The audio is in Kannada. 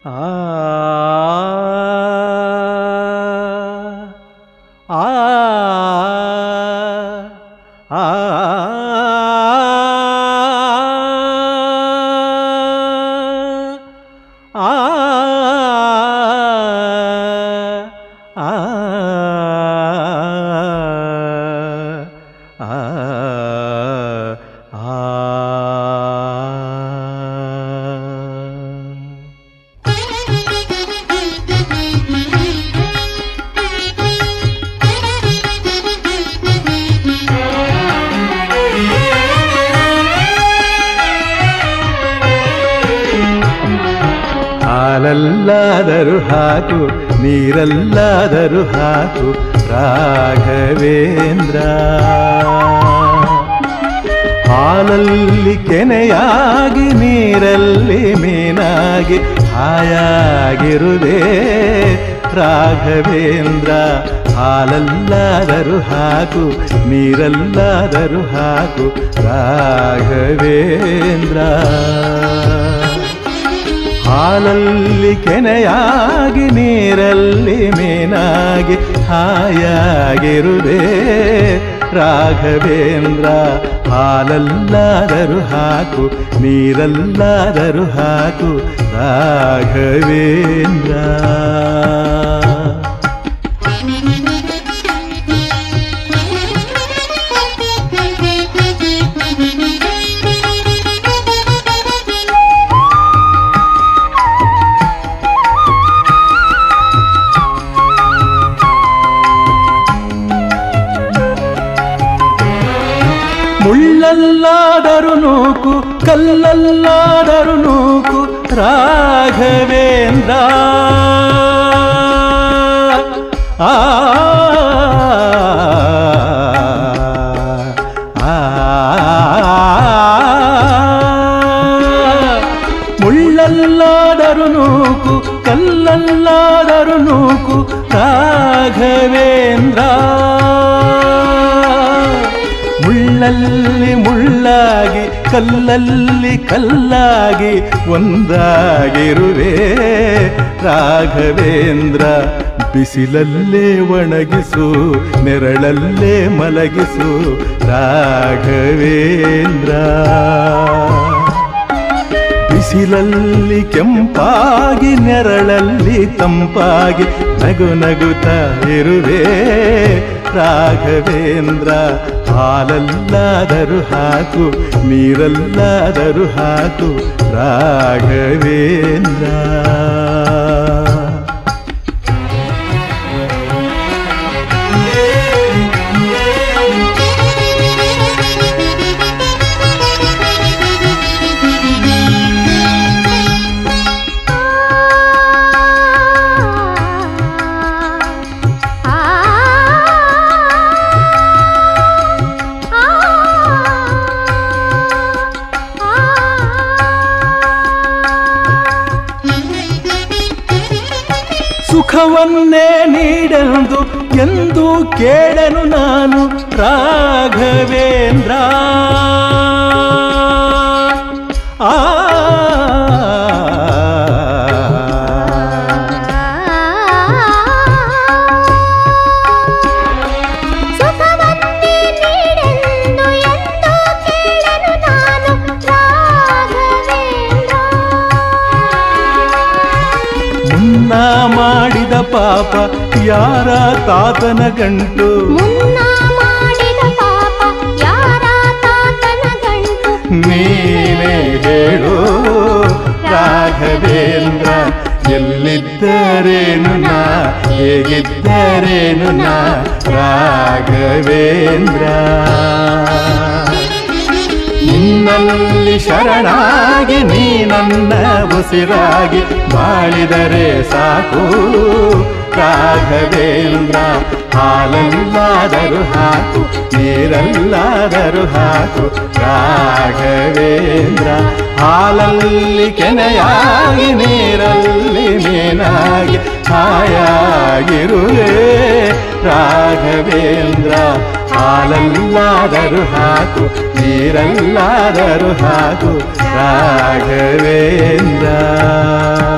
ಆ ಆ ಆ ಹಾಲಲ್ಲಾದರೂ ಹಾಕು ನೀರಲ್ಲಾದರೂ ಹಾಕು ರಾಘವೇಂದ್ರ. ಹಾಲಲ್ಲಿ ಕೆನೆಯಾಗಿ ನೀರಲ್ಲಿ ಮೀನಾಗಿ ಹಾಯಾಗಿರುವುದೇ ರಾಘವೇಂದ್ರ. ಹಾಲಲ್ಲಾದರೂ ಹಾಕು ನೀರಲ್ಲಾದರೂ ಹಾಕು ರಾಘವೇಂದ್ರ. ಹಾಲಲ್ಲಿ ಕೆನೆಯಾಗಿ ನೀರಲ್ಲಿ ಮೀನಾಗಿ ಹಾಯಾಗಿರುವುದೇ ರಾಘವೇಂದ್ರ. ಹಾಲಲ್ಲಾದರೂ ಹಾಕು ನೀರಲ್ಲಾದರೂ ಹಾಕು ರಾಘವೇಂದ್ರ. ಮುಳ್ಳಲ್ಲಾದರೂ ನೂಕು ಕಲ್ಲಲ್ಲಾದರೂ ನೂಕು ರಾಘವೇಂದ್ರ. ಆ ಮುಳ್ಳಲ್ಲಾದರೂ ನೂಕು ಕಲ್ಲಲ್ಲಾದರೂ ನೂಕು ರಾಘವೇಂದ್ರ. ಮುಳ್ಳಲ್ಲಿ ಮುಳ್ಳಾಗಿ ಕಲ್ಲಲ್ಲಿ ಕಲ್ಲಾಗಿ ಒಂದಾಗಿರುವೆ ರಾಘವೇಂದ್ರ. ಬಿಸಿಲಲ್ಲೇ ಒಣಗಿಸು ನೆರಳಲ್ಲೇ ಮಲಗಿಸು ರಾಘವೇಂದ್ರ. ಬಿಸಿಲಲ್ಲಿ ಕೆಂಪಾಗಿ ನೆರಳಲ್ಲಿ ತಂಪಾಗಿ ನಗು ನಗುತ್ತಾ ಇರುವೆ ರಾಘವೇಂದ್ರ. ಹಾಲಲ್ಲಾದರೂ ಹಾಕು ನೀರಲ್ಲಾದರೂ ಹಾಕು ರಾಘವೇಂದ್ರ. ಸುಖವನ್ನೇ ನೀಡೆಂದು ಎಂದು ಕೇಳನು ನಾನು ರಾಘವೇಂದ್ರ. ಆ ಮಾಡಿದ ಪಾಪ ಯಾರ ತಾತನ ಗಂಟು. ಮಾಡಿದ ಪಾಪ ಯಾರ ತಾತನ ಗಂಟು. ನೀನೇ ಹೇಳು ರಾಘವೇಂದ್ರ. ಎಲ್ಲಿದ್ದರೇನು ನಾ ಹೇಗಿದ್ದರೇನು ನಾ ರಾಘವೇಂದ್ರ. ನಿನ್ನಲ್ಲಿ ಶರಣಾಗಿ ನೀ ನನ್ನ ಉಸಿರಾಗಿ ಬಾಳಿದರೆ ಸಾಕು ರಾಘವೇಂದ್ರ. ಹಾಲಲ್ಲಾದರೂ ಹಾಕು ನೀರಲ್ಲಾದರೂ ಹಾಕು ರಾಘವೇಂದ್ರ. ಹಾಲಲ್ಲಿ ಕೆನೆಯಾಗಿ ನೀರಲ್ಲಿ ಮೀನಾಗಿ ಹಾಯಾಗಿರುವೆ ರಾಘವೇಂದ್ರ. ಹಾಲಲ್ಲಾದರೂ ಹಾಕು ನೀರಲ್ಲಾದರೂ ಹಾಕು ರಾಘವೇಂದ್ರ.